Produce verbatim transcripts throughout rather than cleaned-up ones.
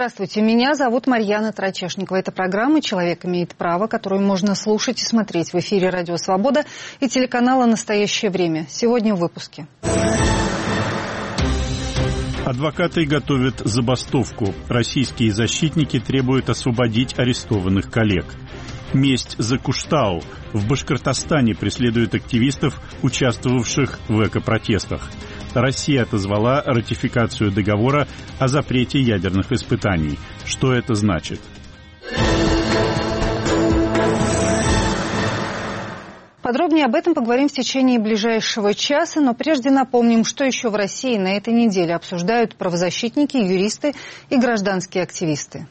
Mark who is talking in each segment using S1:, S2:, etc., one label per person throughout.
S1: Здравствуйте, меня зовут Марьяна Трачешникова. Это программа «Человек имеет право», которую можно слушать и смотреть в эфире «Радио Свобода» и телеканала «Настоящее время». Сегодня в выпуске.
S2: Адвокаты готовят забастовку. Российские защитники требуют освободить арестованных коллег. Месть за Куштау. В Башкортостане преследуют активистов, участвовавших в экопротестах. Россия отозвала ратификацию договора о запрете ядерных испытаний. Что это значит?
S1: Подробнее об этом поговорим в течение ближайшего часа, но прежде напомним, что еще в России на этой неделе обсуждают правозащитники, юристы и гражданские активисты.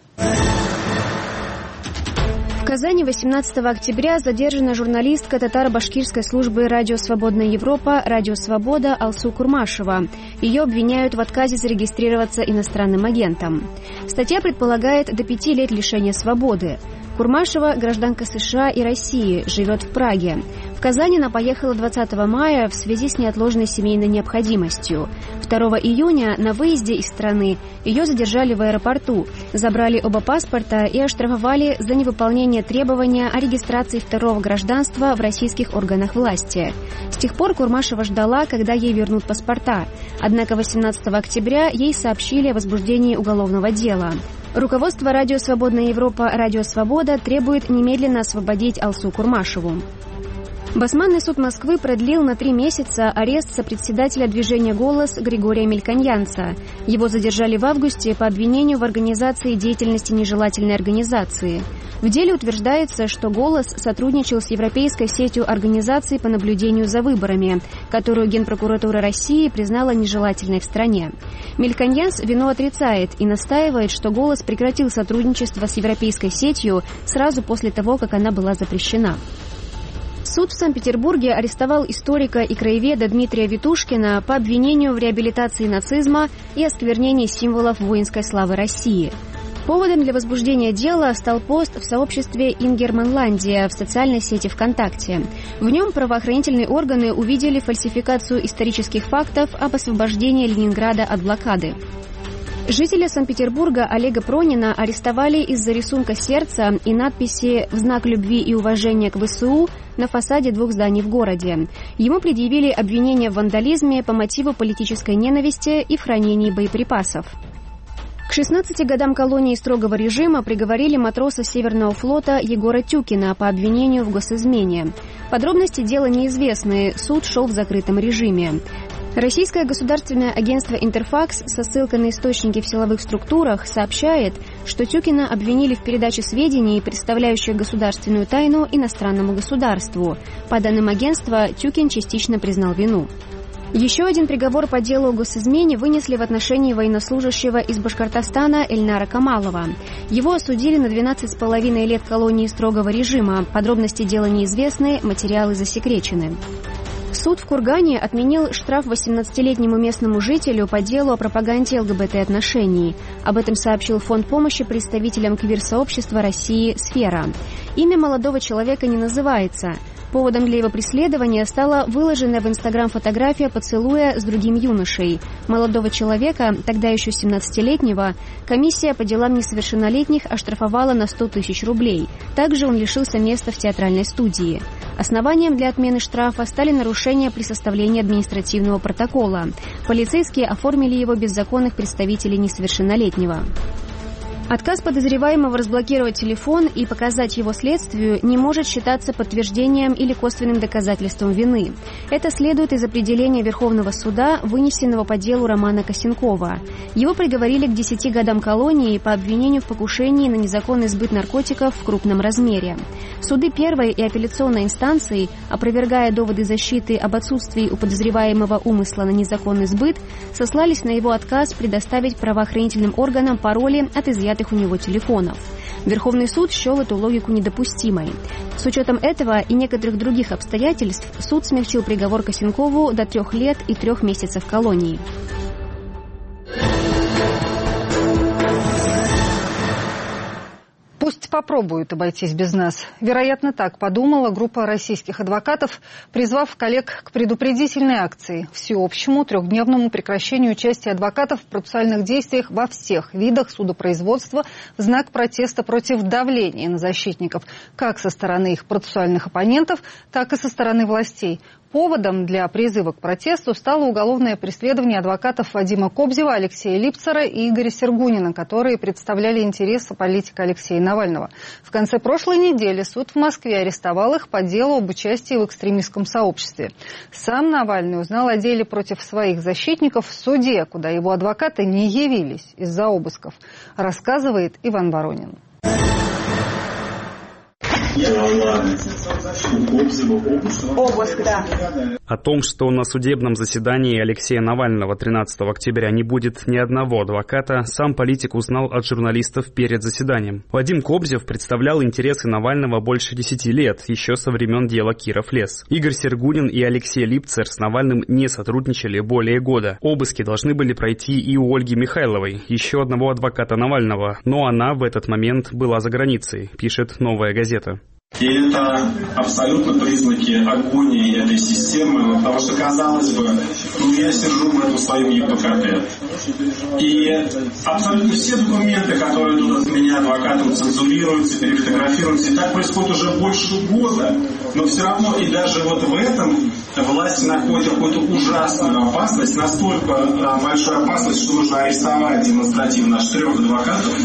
S3: В Казани восемнадцатого октября задержана журналистка татаро-башкирской службы «Радио Свободная Европа» «Радио Свобода» Алсу Курмашева. Ее обвиняют в отказе зарегистрироваться иностранным агентом. Статья предполагает до пяти лет лишения свободы. Курмашева – гражданка США и России, живет в Праге. В Казань она поехала двадцатого мая в связи с неотложной семейной необходимостью. второго июня на выезде из страны ее задержали в аэропорту, забрали оба паспорта и оштрафовали за невыполнение требования о регистрации второго гражданства в российских органах власти. С тех пор Курмашева ждала, когда ей вернут паспорта. Однако восемнадцатого октября ей сообщили о возбуждении уголовного дела. Руководство «Радио Свободная Европа» «Радио Свобода» требует немедленно освободить Алсу Курмашеву. Басманный суд Москвы продлил на три месяца арест сопредседателя движения «Голос» Григория Мельконьянца. Его задержали в августе по обвинению в организации деятельности нежелательной организации. В деле утверждается, что «Голос» сотрудничал с Европейской сетью организаций по наблюдению за выборами, которую Генпрокуратура России признала нежелательной в стране. Мельконьянц вину отрицает и настаивает, что «Голос» прекратил сотрудничество с Европейской сетью сразу после того, как она была запрещена. Суд в Санкт-Петербурге арестовал историка и краеведа Дмитрия Витушкина по обвинению в реабилитации нацизма и осквернении символов воинской славы России. Поводом для возбуждения дела стал пост в сообществе «Ингерманландия» в социальной сети ВКонтакте. В нем правоохранительные органы увидели фальсификацию исторических фактов об освобождении Ленинграда от блокады. Жителя Санкт-Петербурга Олега Пронина арестовали из-за рисунка сердца и надписи «В знак любви и уважения к ВСУ» на фасаде двух зданий в городе. Ему предъявили обвинение в вандализме по мотиву политической ненависти и в хранении боеприпасов. К шестнадцати годам колонии строгого режима приговорили матроса Северного флота Егора Тюкина по обвинению в госизмене. Подробности дела неизвестны, суд шел в закрытом режиме. Российское государственное агентство «Интерфакс» со ссылкой на источники в силовых структурах сообщает, что Тюкина обвинили в передаче сведений, представляющих государственную тайну иностранному государству. По данным агентства, Тюкин частично признал вину. Еще один приговор по делу о госизмене вынесли в отношении военнослужащего из Башкортостана Эльнара Камалова. Его осудили на двенадцать с половиной лет колонии строгого режима. Подробности дела неизвестны, материалы засекречены. Суд в Кургане отменил штраф восемнадцатилетнему местному жителю по делу о пропаганде ЛГБТ-отношений. Об этом сообщил Фонд помощи представителям квир-сообщества России «Сфера». Имя молодого человека не называется. Поводом для его преследования стала выложенная в Инстаграм фотография поцелуя с другим юношей. Молодого человека, тогда еще семнадцатилетнего, комиссия по делам несовершеннолетних оштрафовала на сто тысяч рублей. Также он лишился места в театральной студии. Основанием для отмены штрафа стали нарушения при составлении административного протокола. Полицейские оформили его без законных представителей несовершеннолетнего. Отказ подозреваемого разблокировать телефон и показать его следствию не может считаться подтверждением или косвенным доказательством вины. Это следует из определения Верховного суда, вынесенного по делу Романа Косенкова. Его приговорили к десяти годам колонии по обвинению в покушении на незаконный сбыт наркотиков в крупном размере. Суды первой и апелляционной инстанции, опровергая доводы защиты об отсутствии у подозреваемого умысла на незаконный сбыт, сослались на его отказ предоставить правоохранительным органам пароли от изъятых у него телефонов. Верховный суд счел эту логику недопустимой. С учетом этого и некоторых других обстоятельств суд смягчил приговор Косенкову до трех лет и трех месяцев колонии.
S1: Пусть по попробуют обойтись без нас. Вероятно, так подумала группа российских адвокатов, призвав коллег к предупредительной акции, всеобщему трехдневному прекращению участия адвокатов в процессуальных действиях во всех видах судопроизводства в знак протеста против давления на защитников, как со стороны их процессуальных оппонентов, так и со стороны властей. Поводом для призыва к протесту стало уголовное преследование адвокатов Вадима Кобзева, Алексея Липцера и Игоря Сергунина, которые представляли интересы политика Алексея Навального. В конце прошлой недели суд в Москве арестовал их по делу об участии в экстремистском сообществе. Сам Навальный узнал о деле против своих защитников в суде, куда его адвокаты не явились из-за обысков, рассказывает Иван Воронин.
S4: Обыск, да.
S5: О том, что на судебном заседании Алексея Навального тринадцатого октября не будет ни одного адвоката, сам политик узнал от журналистов перед заседанием. Вадим Кобзев представлял интересы Навального больше десяти лет, еще со времен дела Киров-Лес. Игорь Сергунин и Алексей Липцер с Навальным не сотрудничали более года. Обыски должны были пройти и у Ольги Михайловой, еще одного адвоката Навального, но она в этот момент была за границей, пишет «Новая газета».
S6: И это абсолютно признаки агонии этой системы, потому что, казалось бы, ну я сижу в эту свою ЕПКТ. И абсолютно все документы, которые идут от меня адвокатом, цензурируются, перефотографируются. И так происходит уже больше года. Но все равно, и даже вот в этом власть находит какую-то ужасную опасность, настолько большую опасность, что нужно арестовать демонстративно аж трех адвокатов.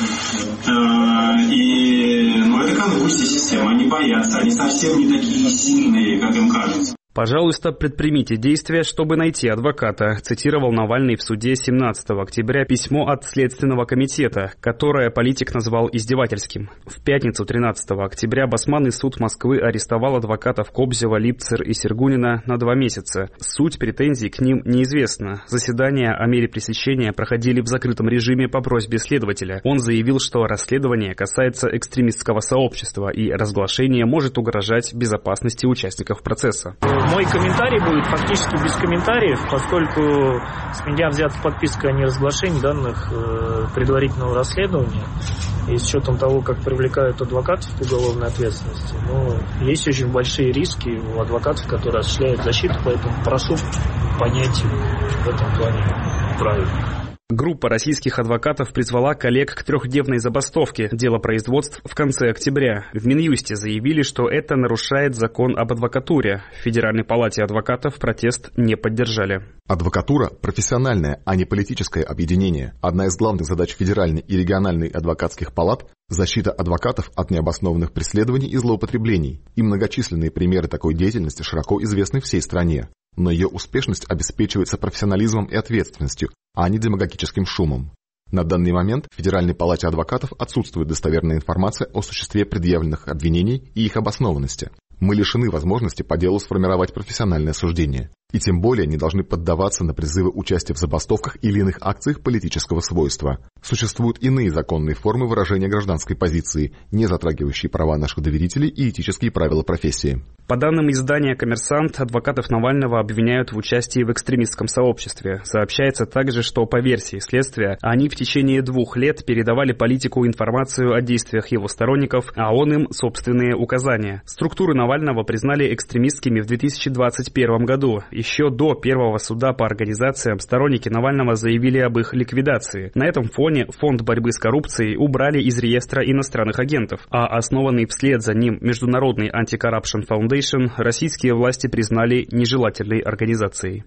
S6: И, ну, это конвульсия системы, они боятся, они совсем не такие сильные, как им кажется.
S5: «Пожалуйста, предпримите действия, чтобы найти адвоката», цитировал Навальный в суде семнадцатого октября письмо от Следственного комитета, которое политик назвал издевательским. В пятницу тринадцатого октября Басманный суд Москвы арестовал адвокатов Кобзева, Липцер и Сергунина на два месяца. Суть претензий к ним неизвестна. Заседания о мере пресечения проходили в закрытом режиме по просьбе следователя. Он заявил, что расследование касается экстремистского сообщества и разглашение может угрожать безопасности участников процесса.
S7: Мой комментарий будет фактически без комментариев, поскольку с меня взята подписка о неразглашении данных э, предварительного расследования и с учетом того, как привлекают адвокатов к уголовной ответственности. Но есть очень большие риски у адвокатов, которые осуществляют защиту, поэтому прошу понять в этом плане правильно.
S5: Группа российских адвокатов призвала коллег к трехдневной забастовке делопроизводств в конце октября. В Минюсте заявили, что это нарушает закон об адвокатуре. В Федеральной палате адвокатов протест не поддержали.
S8: Адвокатура – профессиональное, а не политическое объединение. Одна из главных задач федеральной и региональной адвокатских палат – защита адвокатов от необоснованных преследований и злоупотреблений. И многочисленные примеры такой деятельности широко известны всей стране. Но ее успешность обеспечивается профессионализмом и ответственностью, а не демагогическим шумом. На данный момент в Федеральной палате адвокатов отсутствует достоверная информация о существе предъявленных обвинений и их обоснованности. Мы лишены возможности по делу сформировать профессиональное суждение. И тем более не должны поддаваться на призывы участия в забастовках или иных акциях политического свойства. Существуют иные законные формы выражения гражданской позиции, не затрагивающие права наших доверителей и этические правила профессии.
S5: По данным издания «Коммерсант», адвокатов Навального обвиняют в участии в экстремистском сообществе. Сообщается также, что по версии следствия они в течение двух лет передавали политику информацию о действиях его сторонников, а он им собственные указания. Структуры Навального признали экстремистскими в две тысячи двадцать первом году. Еще до первого суда по организациям сторонники Навального заявили об их ликвидации. На этом фоне Фонд борьбы с коррупцией убрали из реестра иностранных агентов, а основанный вслед за ним Международный антикоррупшн фаундейшн российские власти признали нежелательной организацией.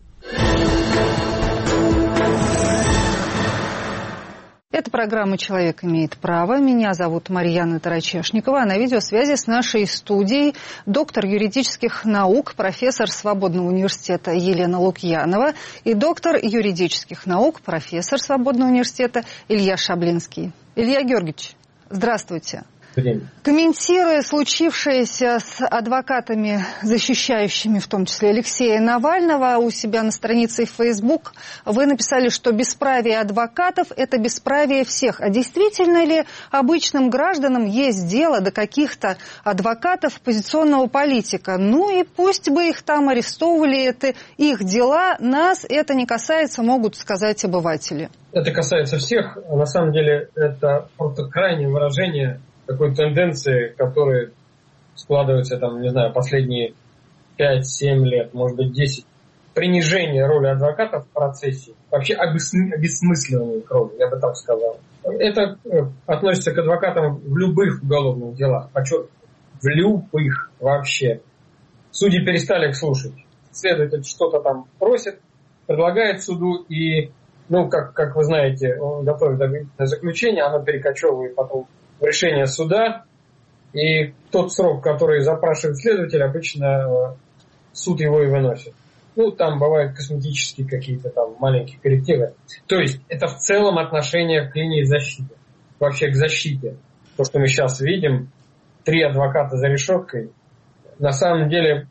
S1: Это программа «Человек имеет право». Меня зовут Марьяна Тарачешникова. А на видеосвязи с нашей студией доктор юридических наук, профессор Свободного университета Елена Лукьянова и доктор юридических наук, профессор Свободного университета Илья Шаблинский. Илья Георгиевич, здравствуйте. Комментируя случившееся с адвокатами, защищающими в том числе Алексея Навального, у себя на странице в Facebook, вы написали, что бесправие адвокатов – это бесправие всех. А действительно ли обычным гражданам есть дело до каких-то адвокатов оппозиционного политика? Ну и пусть бы их там арестовывали, это их дела, нас это не касается, могут сказать обыватели.
S9: Это касается всех. На самом деле это просто крайнее выражение такой тенденции, которые складываются, там, не знаю, последние пять-семь лет, может быть, десять. Принижение роли адвоката в процессе, вообще обессмысливание их роли, я бы так сказал. Это относится к адвокатам в любых уголовных делах, подчеркиваю, в любых вообще. Судьи перестали их слушать. Следователь что-то там просит, предлагает суду, и, ну, как, как вы знаете, он готовит заключение, оно перекочевывает потом в решение суда, и тот срок, который запрашивает следователь, обычно суд его и выносит. Ну, там бывают косметические какие-то там маленькие коррективы. То есть это в целом отношение к линии защиты, вообще к защите. То, что мы сейчас видим, три адвоката за решеткой, на самом деле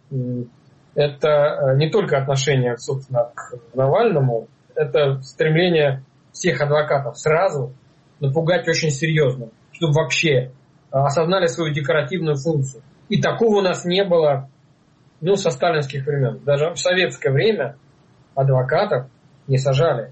S9: это не только отношение, собственно, к Навальному, это стремление всех адвокатов сразу напугать очень серьезно, чтобы вообще осознали свою декоративную функцию. И такого у нас не было, ну, со сталинских времен. Даже в советское время адвокатов не сажали.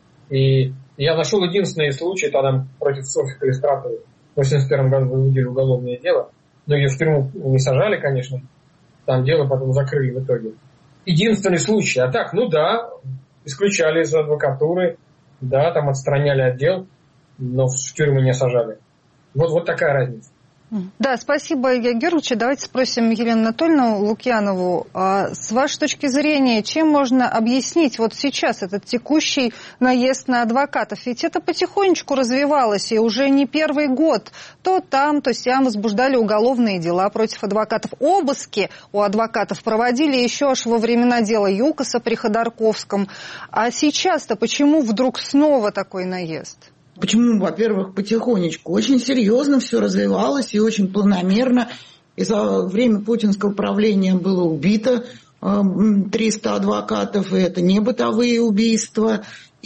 S9: И я нашел единственный случай, тогда против Софьи Калистратовой в восемьдесят первом году возбудили уголовное дело. Но ее в тюрьму не сажали, конечно. Там дело потом закрыли в итоге. Единственный случай. А так, ну да, исключали из адвокатуры, да, там отстраняли отдел, но в тюрьму не сажали. Вот, вот такая разница.
S1: Да, спасибо, Илья Георгиевич. Давайте спросим Елену Анатольевну Лукьянову. А с вашей точки зрения, чем можно объяснить вот сейчас этот текущий наезд на адвокатов? Ведь это потихонечку развивалось, и уже не первый год. То там, то сям возбуждали уголовные дела против адвокатов. Обыски у адвокатов проводили еще аж во времена дела Юкоса при Ходорковском. А сейчас-то почему вдруг снова такой наезд?
S10: Почему? Во-первых, потихонечку. Очень серьезно все развивалось и очень планомерно. И за время путинского правления было убито триста адвокатов, и это не бытовые убийства.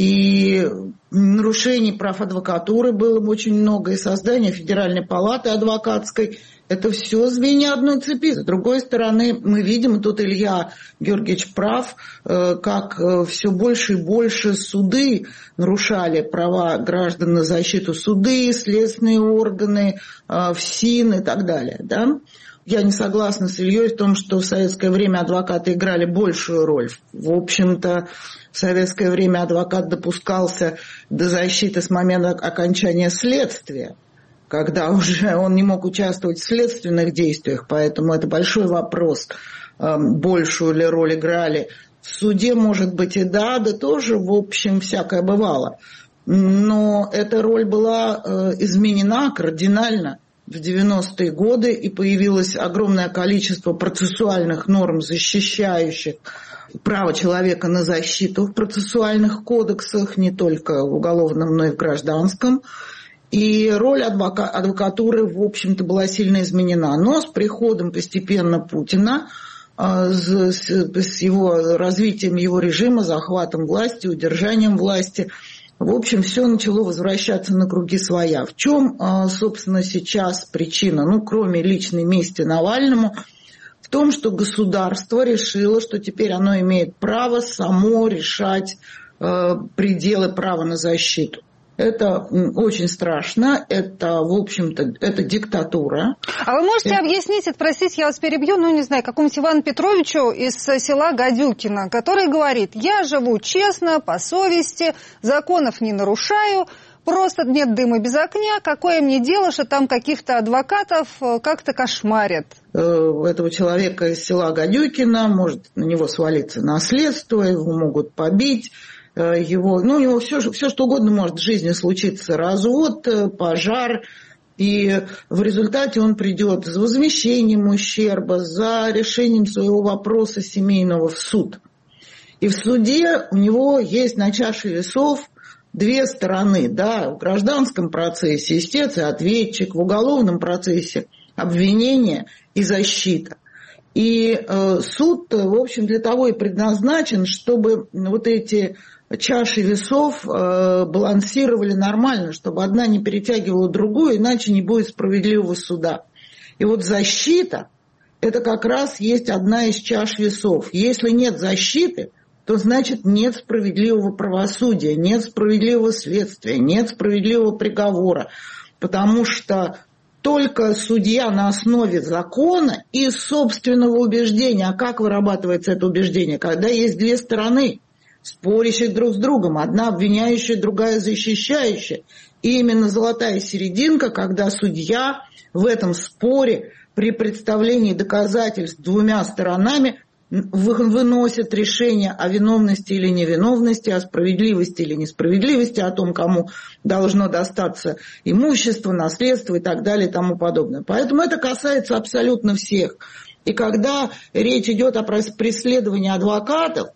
S10: И нарушений прав адвокатуры было очень много, и создание Федеральной палаты адвокатской. Это все звенья одной цепи. С другой стороны, мы видим, и тут Илья Георгиевич прав, как все больше и больше суды нарушали права граждан на защиту, суды, следственные органы, ФСИН и так далее. Да? Я не согласна с Ильей в том, что в советское время адвокаты играли большую роль. В общем-то, в советское время адвокат допускался до защиты с момента окончания следствия, когда уже он не мог участвовать в следственных действиях, поэтому это большой вопрос, большую ли роль играли. В суде, может быть, и да, да тоже, в общем, всякое бывало. Но эта роль была изменена кардинально в девяностые годы, и появилось огромное количество процессуальных норм, защищающих право человека на защиту в процессуальных кодексах, не только в уголовном, но и в гражданском. И роль адвока- адвокатуры, в общем-то, была сильно изменена. Но с приходом постепенно Путина, с, с его развитием его режима, захватом власти, удержанием власти, в общем, все начало возвращаться на круги своя. В чем, собственно, сейчас причина? Ну, кроме личной мести Навальному, в том, что государство решило, что теперь оно имеет право само решать пределы права на защиту. Это очень страшно, это, в общем-то, это диктатура.
S1: А вы можете это... объяснить, это, простите, я вас перебью, ну, не знаю, какому-нибудь Ивану Петровичу из села Гадюкино, который говорит: я живу честно, по совести, законов не нарушаю, просто нет дыма без огня, какое мне дело, что там каких-то адвокатов как-то кошмарят?
S10: У этого человека из села Гадюкино может на него свалиться наследство, его могут побить. Его, ну, у него все, все, что угодно может в жизни случиться. Развод, пожар. И в результате он придет за возмещением ущерба, за решением своего вопроса семейного в суд. И в суде у него есть на чаше весов две стороны. Да, в гражданском процессе истец и ответчик, в уголовном процессе обвинение и защита. И э, суд, в общем, для того и предназначен, чтобы вот эти чаши весов э, балансировали нормально, чтобы одна не перетягивала другую, иначе не будет справедливого суда. И вот защита – это как раз есть одна из чаш весов. Если нет защиты, то значит нет справедливого правосудия, нет справедливого следствия, нет справедливого приговора. Потому что только судья на основе закона и собственного убеждения. А как вырабатывается это убеждение? Когда есть две стороны, спорящих друг с другом, одна обвиняющая, другая защищающая. И именно золотая серединка, когда судья в этом споре при представлении доказательств двумя сторонами выносит решение о виновности или невиновности, о справедливости или несправедливости, о том, кому должно достаться имущество, наследство и так далее и тому подобное. Поэтому это касается абсолютно всех. И когда речь идет о преследовании адвокатов,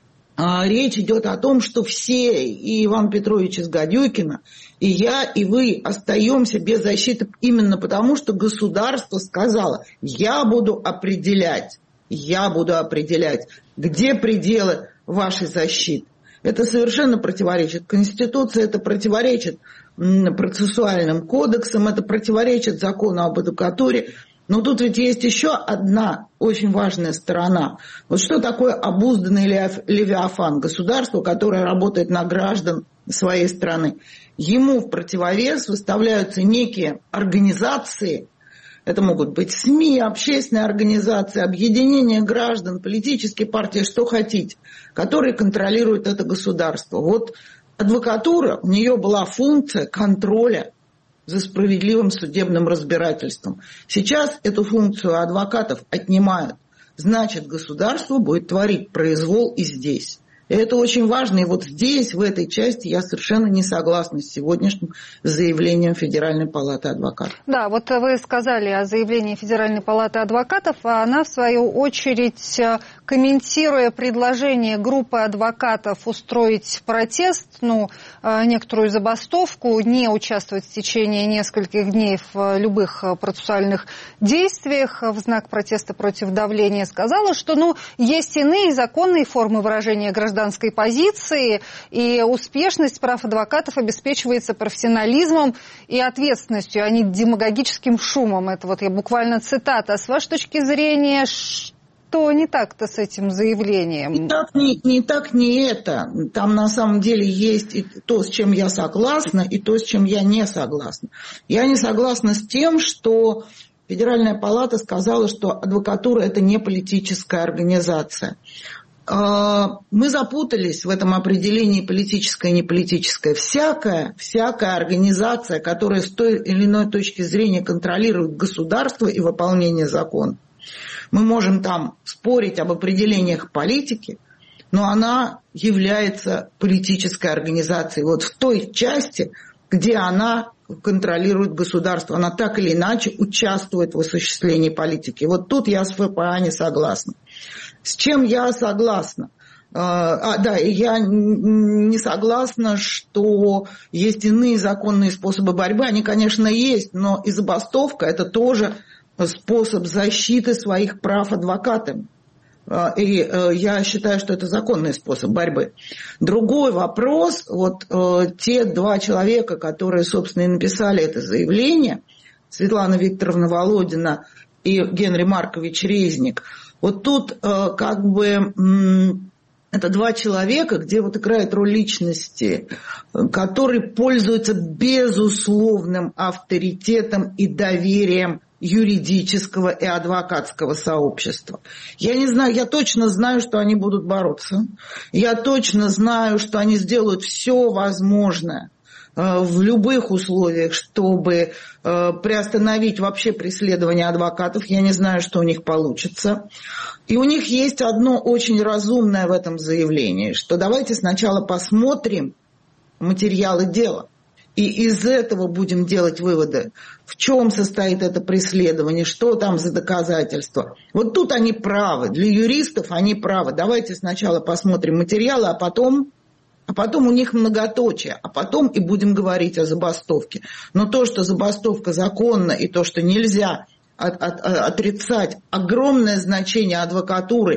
S10: речь идет о том, что все, и Иван Петрович из Гадюкина, и я, и вы остаемся без защиты именно потому, что государство сказало: я буду определять, я буду определять, где пределы вашей защиты. Это совершенно противоречит Конституции, это противоречит процессуальным кодексам, это противоречит закону об адвокатуре. Но тут ведь есть еще одна очень важная сторона. Вот что такое обузданный левиафан? Государство, которое работает на граждан своей страны. Ему в противовес выставляются некие организации, это могут быть СМИ, общественные организации, объединения граждан, политические партии, что хотите, которые контролируют это государство. Вот адвокатура, у нее была функция контроля за справедливым судебным разбирательством. Сейчас эту функцию адвокатов отнимают. Значит, государство будет творить произвол и здесь. И это очень важно. И вот здесь, в этой части, я совершенно не согласна с сегодняшним заявлением Федеральной палаты адвокатов.
S1: Да, вот вы сказали о заявлении Федеральной палаты адвокатов, а она, в свою очередь, комментируя предложение группы адвокатов устроить протест, ну, некоторую забастовку, не участвовать в течение нескольких дней в любых процессуальных действиях в знак протеста против давления, сказала, что, ну, есть иные законные формы выражения гражданского гражданской позиции, и успешность прав адвокатов обеспечивается профессионализмом и ответственностью, а не демагогическим шумом. Это вот я буквально цитата. А с вашей точки зрения, что не так-то с этим заявлением?
S10: Не так, не, не так, не это. Там на самом деле есть и то, с чем я согласна, и то, с чем я не согласна. Я не согласна с тем, что Федеральная палата сказала, что адвокатура – это не политическая организация. Мы запутались в этом определении политическое и неполитическое. Всякая, всякая организация, которая с той или иной точки зрения контролирует государство и выполнение закона. Мы можем там спорить об определениях политики, но она является политической организацией. Вот в той части, где она контролирует государство, она так или иначе участвует в осуществлении политики. Вот тут я с ФПА не согласна. С чем я согласна? А, да, я не согласна, что есть иные законные способы борьбы. Они, конечно, есть, но и забастовка – это тоже способ защиты своих прав адвокатами. И я считаю, что это законный способ борьбы. Другой вопрос, вот те два человека, которые, собственно, и написали это заявление, Светлана Викторовна Володина и Генри Маркович Резник, вот тут как бы это два человека, где вот играет роль личности, которые пользуются безусловным авторитетом и доверием юридического и адвокатского сообщества. Я не знаю, я точно знаю, что они будут бороться. Я точно знаю, что они сделают все возможное в любых условиях, чтобы приостановить вообще преследование адвокатов. Я не знаю, что у них получится. И у них есть одно очень разумное в этом заявлении, что давайте сначала посмотрим материалы дела. И из этого будем делать выводы, в чем состоит это преследование, что там за доказательства. Вот тут они правы, для юристов они правы. Давайте сначала посмотрим материалы, а потом, а потом у них многоточие, а потом и будем говорить о забастовке. Но то, что забастовка законна, и то, что нельзя от, от, отрицать огромное значение адвокатуры, в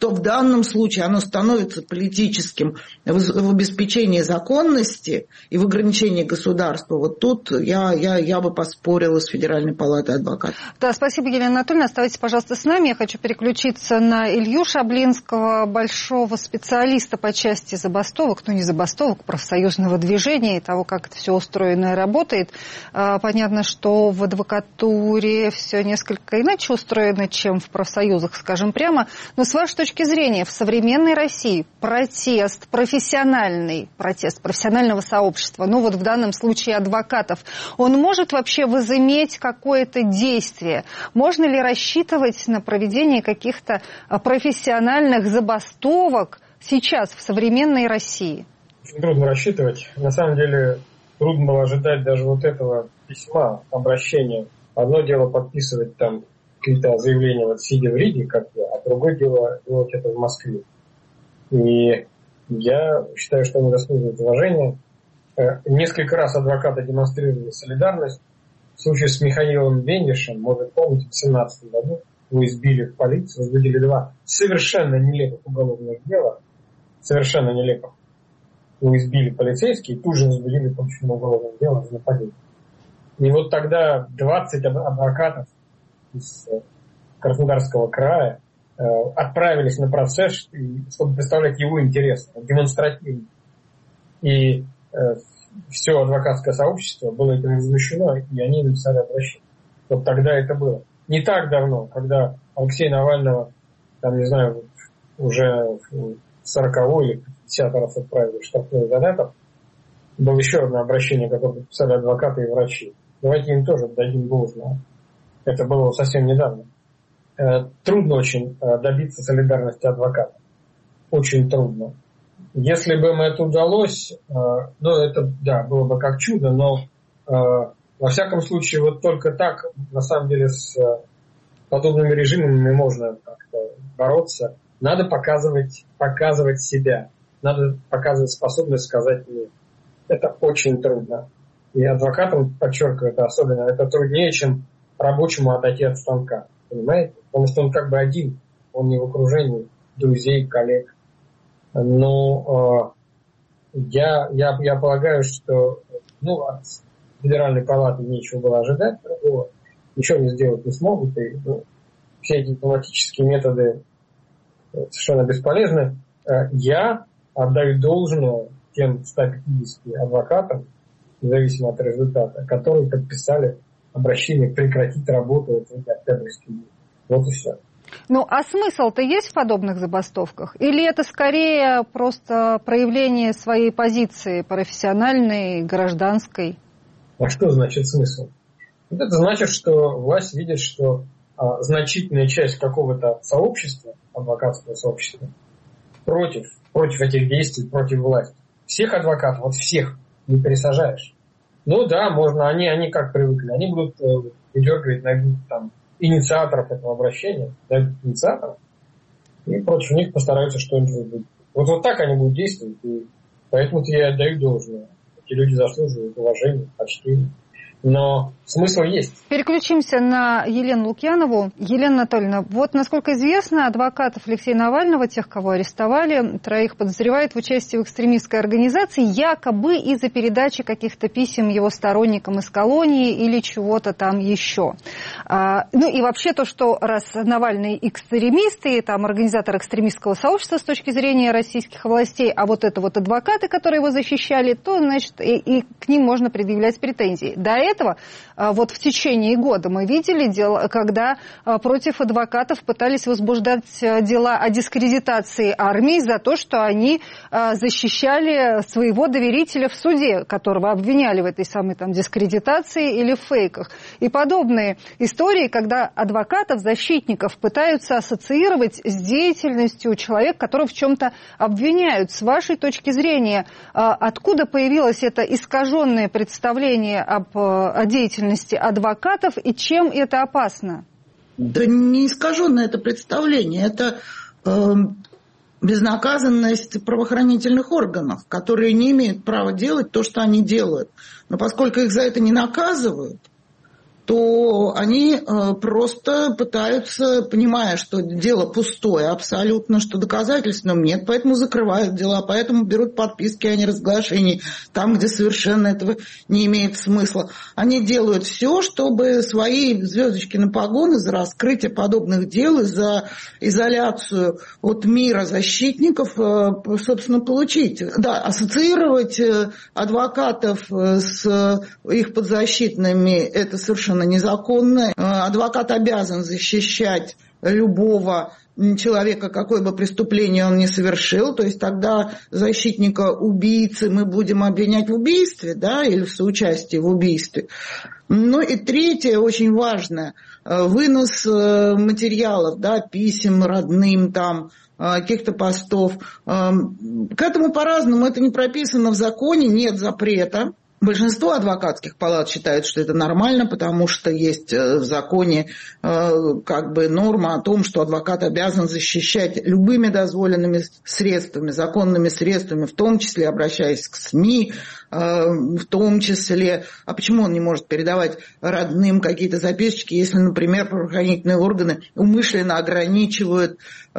S10: то в данном случае оно становится политическим в обеспечении законности и в ограничении государства. Вот тут я, я, я бы поспорила с Федеральной палатой адвокатов.
S1: Да, спасибо, Елена Анатольевна. Оставайтесь, пожалуйста, с нами. Я хочу переключиться на Илью Шаблинского, большого специалиста по части забастовок, ну не забастовок, профсоюзного движения и того, как это все устроено и работает. Понятно, что в адвокатуре все несколько иначе устроено, чем в профсоюзах, скажем прямо. Но с вашей точки зрения, в современной России протест, профессиональный протест профессионального сообщества, ну вот в данном случае адвокатов, он может вообще возыметь какое-то действие? Можно ли рассчитывать на проведение каких-то профессиональных забастовок сейчас в современной России?
S9: Очень трудно рассчитывать. На самом деле трудно было ожидать даже вот этого письма, обращения. Одно дело подписывать там какие-то заявления, вот сидя в Риге, как я, а другое дело делать это в Москве. И я считаю, что они заслуживают уважения. Несколько раз адвокаты демонстрировали солидарность. В случае с Михаилом Вендишем, может помните, в две тысячи семнадцатом году его избили в полиции, возбудили два совершенно нелепых уголовных дела, совершенно нелепых. Его избили полицейские, тут же возбудили почему уголовное дело за нападение. И вот тогда двадцать адвокатов из Краснодарского края э, отправились на процесс, чтобы представлять его интересы, демонстративно. И э, все адвокатское сообщество было этим возмущено, и они написали обращение. Вот тогда это было. Не так давно, когда Алексея Навального, там, не знаю, уже в сороковой или пятидесятый раз отправили в штрафной изолятор, было еще одно обращение, которое подписали адвокаты и врачи. Давайте им тоже дадим должное. Это было совсем недавно. Трудно очень добиться солидарности адвокатов. Очень трудно. Если бы им это удалось, ну, это, да, было бы как чудо, но во всяком случае, вот только так, на самом деле, с подобными режимами можно как-то бороться. Надо показывать, показывать себя. Надо показывать способность сказать «нет». Это очень трудно. И адвокатам, подчеркиваю, это особенно, это труднее, чем рабочему отойти от станка. Понимаете? Потому что он как бы один, он не в окружении друзей, коллег. Но э, я, я, я полагаю, что ну, от Федеральной палаты нечего было ожидать другого. Ничего не сделать не смогут. И ну, все эти дипломатические методы совершенно бесполезны. Я отдаю должное тем ста пятидесяти адвокатам, независимо от результата, которые подписали обращение прекратить работу в эти октябрьские дни. Вот и все.
S1: Ну, а смысл-то есть в подобных забастовках? Или это скорее просто проявление своей позиции профессиональной, гражданской?
S9: А что значит смысл? Вот это значит, что власть видит, что а, значительная часть какого-то сообщества, адвокатского сообщества, против, против этих действий, против власти. Всех адвокатов, вот всех не пересажаешь. Ну да, можно, они, они как привыкли, они будут э, выдергивать, найдут там инициаторов этого обращения, найдут инициаторов, и против них постараются что-нибудь выдать. Вот, вот так они будут действовать, и поэтому-то я отдаю должное. Эти люди заслуживают уважения, почтения. Но смысл есть.
S1: Переключимся на Елену Лукьянову. Елена Анатольевна, вот, насколько известно, адвокатов Алексея Навального, тех, кого арестовали, троих подозревают в участии в экстремистской организации, якобы из-за передачи каких-то писем его сторонникам из колонии или чего-то там еще. А, ну и вообще то, что раз Навальный экстремист и там организатор экстремистского сообщества с точки зрения российских властей, а вот это вот адвокаты, которые его защищали, то, значит, и, и к ним можно предъявлять претензии. До этого вот в течение года мы видели дело, когда против адвокатов пытались возбуждать дела о дискредитации армии за то, что они защищали своего доверителя в суде, которого обвиняли в этой самой там дискредитации или фейках. И подобные истории, когда адвокатов, защитников пытаются ассоциировать с деятельностью человека, которого в чем-то обвиняют. С вашей точки зрения, откуда появилось это искаженное представление об о деятельности адвокатов и чем это опасно?
S10: Да не искаженное это представление, это э, безнаказанность правоохранительных органов, которые не имеют права делать то, что они делают. Но поскольку их за это не наказывают, то они просто пытаются, понимая, что дело пустое абсолютно, что доказательств нет, поэтому закрывают дела, поэтому берут подписки о неразглашении там, где совершенно этого не имеет смысла. Они делают все, чтобы свои звездочки на погоны за раскрытие подобных дел и за изоляцию от мира защитников, собственно, получить. Да, ассоциировать адвокатов с их подзащитными – это совершенно незаконно. Адвокат обязан защищать любого человека, какое бы преступление он ни совершил, то есть тогда защитника убийцы мы будем обвинять в убийстве, да, или в соучастии в убийстве. Ну и третье, очень важное, вынос материалов, да, писем родным там, каких-то постов. К этому по-разному, это не прописано в законе, нет запрета. Большинство адвокатских палат считают, что это нормально, потому что есть в законе как бы норма о том, что адвокат обязан защищать любыми дозволенными средствами, законными средствами, в том числе обращаясь к СМИ, в том числе, а почему он не может передавать родным какие-то записочки, если, например, правоохранительные органы умышленно ограничивают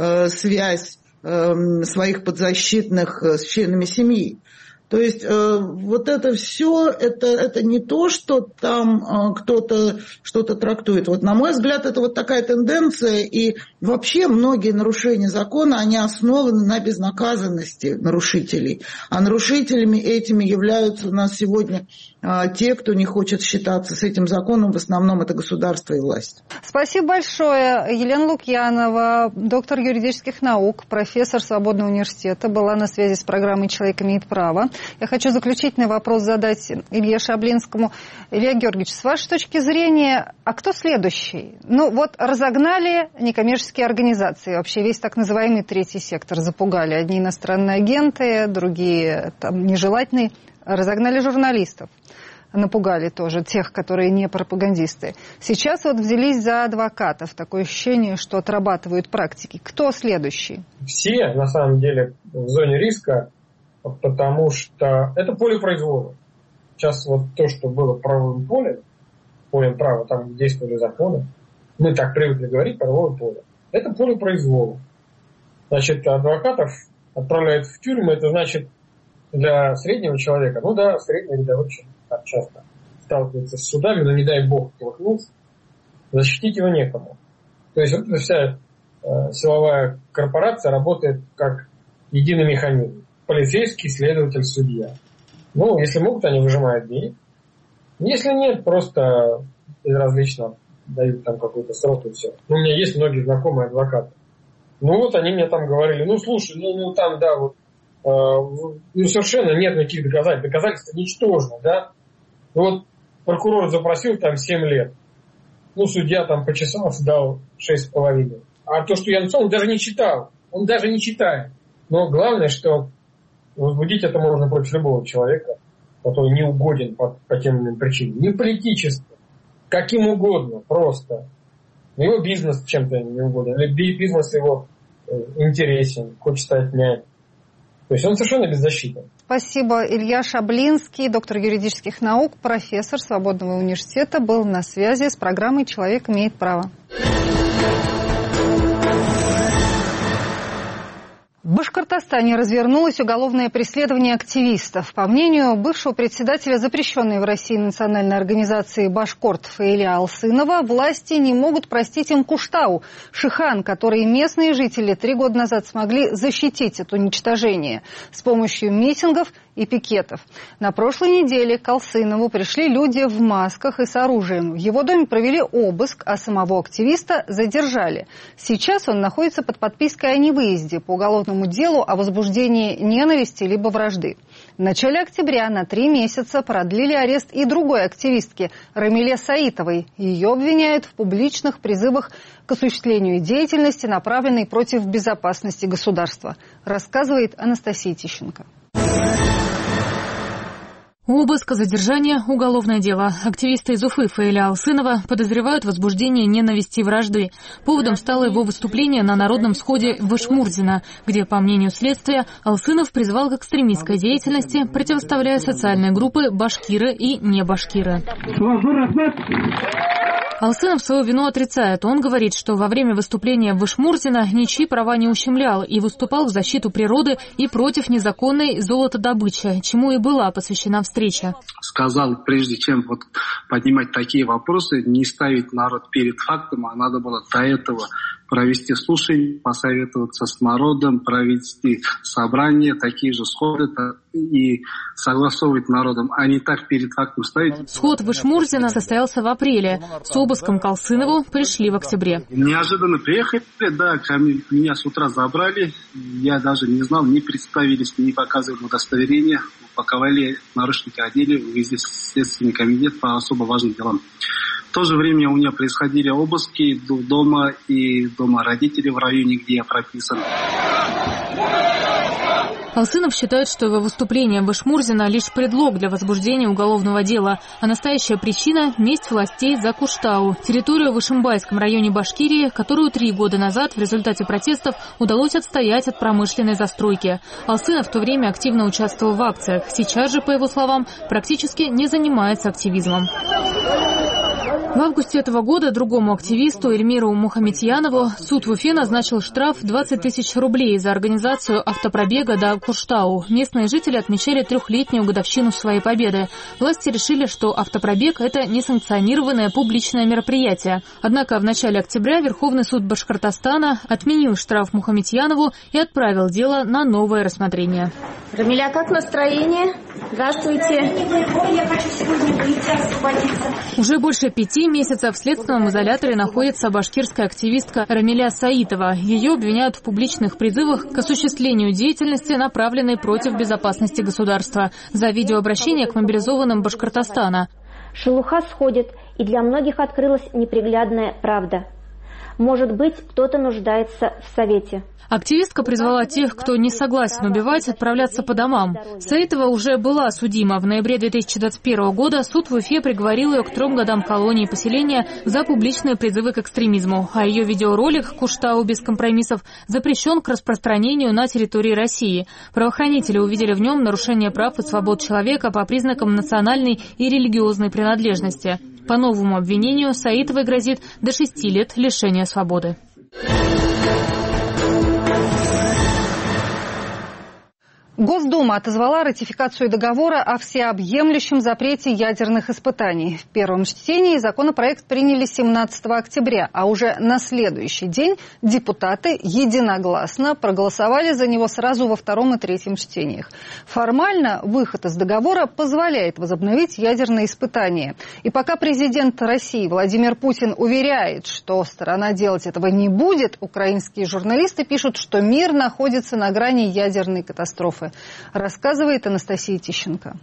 S10: связь своих подзащитных с членами семьи. То есть э, вот это все, это, это не то, что там э, кто-то что-то трактует. Вот на мой взгляд, это вот такая тенденция, и вообще многие нарушения закона, они основаны на безнаказанности нарушителей. А нарушителями этими являются у нас сегодня э, те, кто не хочет считаться с этим законом, в основном это государство и власть.
S1: Спасибо большое. Елена Лукьянова, доктор юридических наук, профессор Свободного университета, была на связи с программой «Человек имеет право». Я хочу заключительный вопрос задать Илье Шаблинскому. Илья Георгиевич, с вашей точки зрения, а кто следующий? Ну вот разогнали некоммерческие организации, вообще весь так называемый третий сектор запугали. Одни иностранные агенты, другие там, нежелательные. Разогнали журналистов, напугали тоже тех, которые не пропагандисты. Сейчас вот взялись за адвокатов. Такое ощущение, что отрабатывают практики. Кто следующий?
S9: Все, на самом деле, в зоне риска, потому что это поле произвола. Сейчас вот то, что было правовым полем, полем права, там, где действовали законы, мы так привыкли говорить, правовое поле. Это поле произвола. Значит, адвокатов отправляют в тюрьму, это значит для среднего человека, ну да, средний рядовой человек так часто сталкивается с судами, но не дай бог толкнулся, защитить его некому. То есть вот эта вся э, силовая корпорация работает как единый механизм. Полицейский, следователь, судья. Ну, если могут, они выжимают денег. Если нет, просто безразлично дают там какой-то срок и все. Ну, у меня есть многие знакомые адвокаты. Ну, вот они мне там говорили, ну, слушай, ну, ну там, да, вот, э, ну, совершенно нет никаких доказательств. Доказательства ничтожны, да. Ну, вот прокурор запросил там семь лет. Ну, судья там почесался, дал шесть с половиной. А то, что я написал, он даже не читал. Он даже не читает. Но главное, что возбудить это можно против любого человека, который не угоден по, по тем или иным причинам. Не политически, каким угодно, просто. Его бизнес чем-то не угоден, или бизнес его интересен, хочет отнять. То есть он совершенно беззащитен.
S1: Спасибо. Илья Шаблинский, доктор юридических наук, профессор Свободного университета, был на связи с программой «Человек имеет право». В Башкортостане развернулось уголовное преследование активистов. По мнению бывшего председателя запрещенной в России национальной организации «Башкорт» Фаиля Алсынова, власти не могут простить им Куштау, Шихан, который местные жители три года назад смогли защитить от уничтожения с помощью митингов и пикетов. На прошлой неделе к Алсынову пришли люди в масках и с оружием. В его доме провели обыск, а самого активиста задержали. Сейчас он находится под подпиской о невыезде по уголовному делу о возбуждении ненависти либо вражды. В начале октября на три месяца продлили арест и другой активистки Рамиле Саитовой. Ее обвиняют в публичных призывах к осуществлению деятельности, направленной против безопасности государства, рассказывает Анастасия Тищенко.
S11: Обыск, задержание, уголовное дело. Активисты из Уфы Фаиля Алсынова подозревают в возбуждении ненависти и вражды. Поводом стало его выступление на народном сходе в Ишмурзино, где, по мнению следствия, Алсынов призвал к экстремистской деятельности, противоставляя социальные группы башкиры и небашкиры. Алсынов свою вину отрицает. Он говорит, что во время выступления в Ишмурзино ничьи права не ущемлял и выступал в защиту природы и против незаконной золотодобычи, чему и была посвящена встреча.
S12: Сказал, прежде чем вот поднимать такие вопросы, не ставить народ перед фактом, а надо было до этого провести слушание, посоветоваться с народом, провести собрания, такие же сходы и согласовывать народом, а не так перед фактом ставить.
S11: Сход в Ишмурзино состоялся в апреле. С обыском к Алсынову пришли в октябре.
S12: Неожиданно приехали, да, ко мне, меня с утра забрали. Я даже не знал, не представились, не показывали удостоверение. Упаковали, наручники одели, увезли в следственный комитет по особо важным делам. В то же время у меня происходили обыски дома и дома родителей в районе, где я прописан.
S11: Алсынов считает, что его выступление в Ишмурзино лишь предлог для возбуждения уголовного дела, а настоящая причина – месть властей за Куштау, территорию в Ишимбайском районе Башкирии, которую три года назад в результате протестов удалось отстоять от промышленной застройки. Алсынов в то время активно участвовал в акциях. Сейчас же, по его словам, практически не занимается активизмом. В августе этого года другому активисту Эльмиру Мухаметьянову суд в Уфе назначил штраф двадцать тысяч рублей за организацию автопробега до Куштау. Местные жители отмечали трехлетнюю годовщину своей победы. Власти решили, что автопробег – это несанкционированное публичное мероприятие. Однако в начале октября Верховный суд Башкортостана отменил штраф Мухаметьянову и отправил дело на новое рассмотрение.
S13: Рамиля, как настроение? Здравствуйте. Я хочу сегодня выйти, освободиться.
S11: Уже больше пяти месяцев в следственном изоляторе находится башкирская активистка Рамиля Саитова. Ее обвиняют в публичных призывах к осуществлению деятельности, направленной против безопасности государства, за видеообращение к мобилизованным Башкортостана.
S13: Шелуха сходит, и для многих открылась неприглядная правда. Может быть, кто-то нуждается в совете.
S11: Активистка призвала тех, кто не согласен убивать, отправляться по домам. Саитова уже была судима. В ноябре две тысячи двадцать первого года суд в Уфе приговорил ее к трем годам колонии поселения за публичные призывы к экстремизму. А ее видеоролик «Куштау без компромиссов» запрещен к распространению на территории России. Правоохранители увидели в нем нарушение прав и свобод человека по признакам национальной и религиозной принадлежности. По новому обвинению Саитовой грозит до шести лет лишения свободы.
S1: Госдума отозвала ратификацию договора о всеобъемлющем запрете ядерных испытаний. В первом чтении законопроект приняли семнадцатого октября, а уже на следующий день депутаты единогласно проголосовали за него сразу во втором и третьем чтениях. Формально выход из договора позволяет возобновить ядерные испытания. И пока президент России Владимир Путин уверяет, что сторона делать этого не будет, украинские журналисты пишут, что мир находится на грани ядерной катастрофы. Рассказывает Анастасия Тищенко.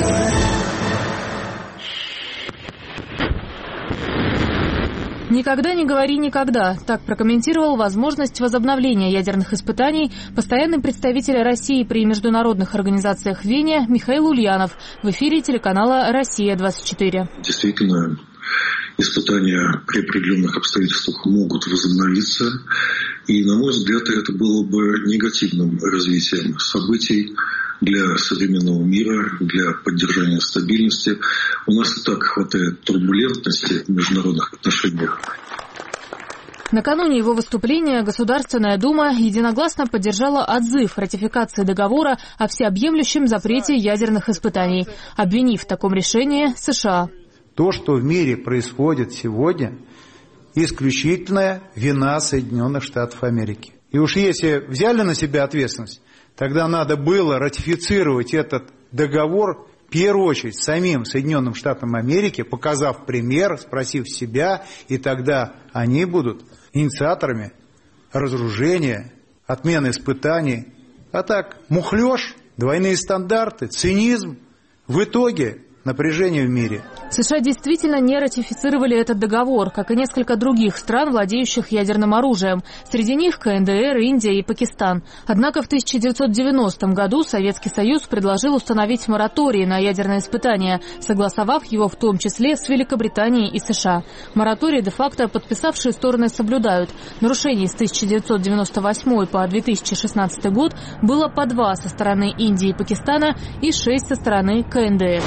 S11: «Никогда не говори никогда», так прокомментировал возможность возобновления ядерных испытаний постоянный представитель России при международных организациях в Вене Михаил Ульянов в эфире телеканала «Россия-двадцать четыре».
S14: Действительно, испытания при определенных обстоятельствах могут возобновиться. И, на мой взгляд, это было бы негативным развитием событий для современного мира, для поддержания стабильности. У нас и так хватает турбулентности в международных отношениях.
S11: Накануне его выступления Государственная Дума единогласно поддержала отзыв ратификации договора о всеобъемлющем запрете ядерных испытаний, обвинив в таком решении США.
S15: То, что в мире происходит сегодня, исключительная вина Соединенных Штатов Америки. И уж если взяли на себя ответственность, тогда надо было ратифицировать этот договор в первую очередь самим Соединенным Штатам Америки, показав пример, спросив себя, и тогда они будут инициаторами разоружения, отмены испытаний. А так, мухлёж, двойные стандарты, цинизм, в итоге напряжение в мире.
S11: США действительно не ратифицировали этот договор, как и несколько других стран, владеющих ядерным оружием. Среди них КНДР, Индия и Пакистан. Однако в тысяча девятьсот девяностом году Советский Союз предложил установить мораторий на ядерные испытания, согласовав его в том числе с Великобританией и США. Мораторий де-факто подписавшие стороны соблюдают. Нарушений с тысяча девятьсот девяносто восьмого по две тысячи шестнадцатый год было по два со стороны Индии и Пакистана и шесть со стороны КНДР.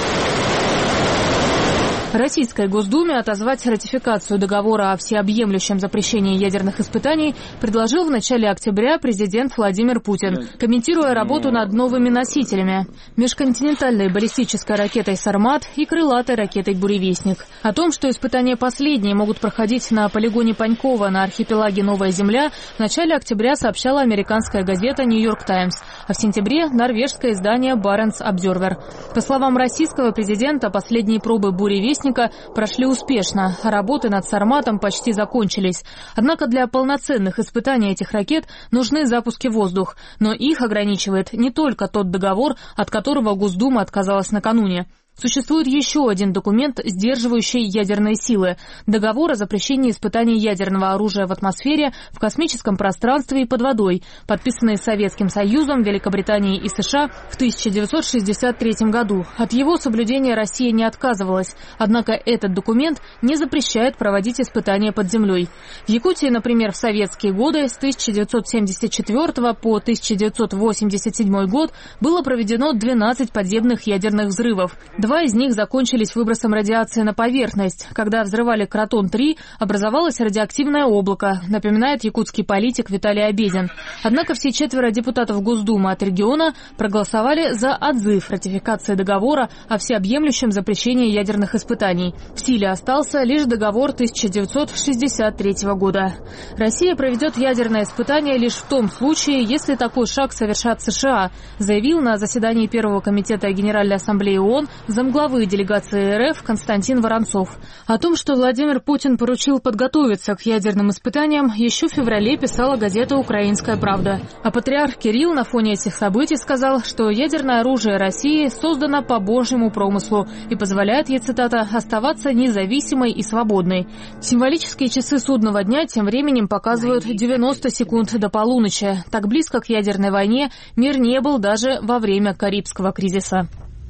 S11: Российской Госдуме отозвать ратификацию договора о всеобъемлющем запрещении ядерных испытаний предложил в начале октября президент Владимир Путин, комментируя работу над новыми носителями – межконтинентальной баллистической ракетой «Сармат» и крылатой ракетой «Буревестник». О том, что испытания последние могут проходить на полигоне Панькова на архипелаге Новая Земля, в начале октября сообщала американская газета «Нью-Йорк Таймс», а в сентябре – норвежское издание «Баренц Обзервер». По словам российского президента, последние пробы «Буревестника» прошли успешно, а работы над «Сарматом» почти закончились. Однако для полноценных испытаний этих ракет нужны запуски в воздух. Но их ограничивает не только тот договор, от которого Госдума отказалась накануне. Существует еще один документ, сдерживающий ядерные силы – договор о запрещении испытаний ядерного оружия в атмосфере, в космическом пространстве и под водой, подписанный Советским Союзом, Великобританией и США в тысяча девятьсот шестьдесят третьем году. От его соблюдения Россия не отказывалась, однако этот документ не запрещает проводить испытания под землей. В Якутии, например, в советские годы с тысяча девятьсот семьдесят четвёртого по тысяча девятьсот восемьдесят седьмой год было проведено двенадцать подземных ядерных взрывов. Два из них закончились выбросом радиации на поверхность. Когда взрывали Кротон три, образовалось радиоактивное облако, напоминает якутский политик Виталий Обедин. Однако все четверо депутатов Госдумы от региона проголосовали за отзыв ратификации договора о всеобъемлющем запрещении ядерных испытаний. В силе остался лишь договор тысяча девятьсот шестьдесят третьего года. Россия проведет ядерное испытание лишь в том случае, если такой шаг совершат США, заявил на заседании Первого комитета Генеральной Ассамблеи ООН замглавы делегации РФ Константин Воронцов. О том, что Владимир Путин поручил подготовиться к ядерным испытаниям, еще в феврале писала газета «Украинская правда». А патриарх Кирилл на фоне этих событий сказал, что ядерное оружие России создано по Божьему промыслу и позволяет ей, цитата, «оставаться независимой и свободной». Символические часы судного дня тем временем показывают девяносто секунд до полуночи. Так близко к ядерной войне мир не был даже во время Карибского кризиса.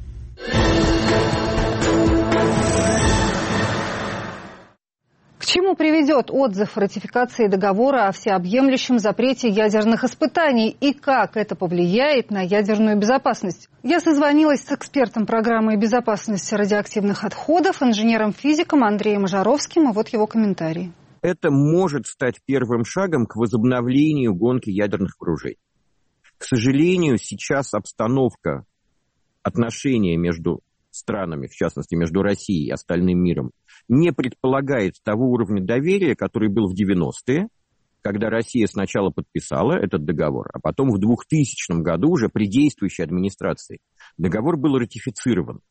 S1: К чему приведет отзыв ратификации договора о всеобъемлющем запрете ядерных испытаний и как это повлияет на ядерную безопасность? Я созвонилась с экспертом программы безопасности радиоактивных отходов, инженером-физиком Андреем Жаровским, и вот его комментарий.
S16: Это может стать первым шагом к возобновлению гонки ядерных вооружений. К сожалению, сейчас обстановка отношения между странами, в частности, между Россией и остальным миром, не предполагает того уровня доверия, который был в девяностые, когда Россия сначала подписала этот договор, а потом в двухтысячном году уже при действующей администрации договор был ратифицирован.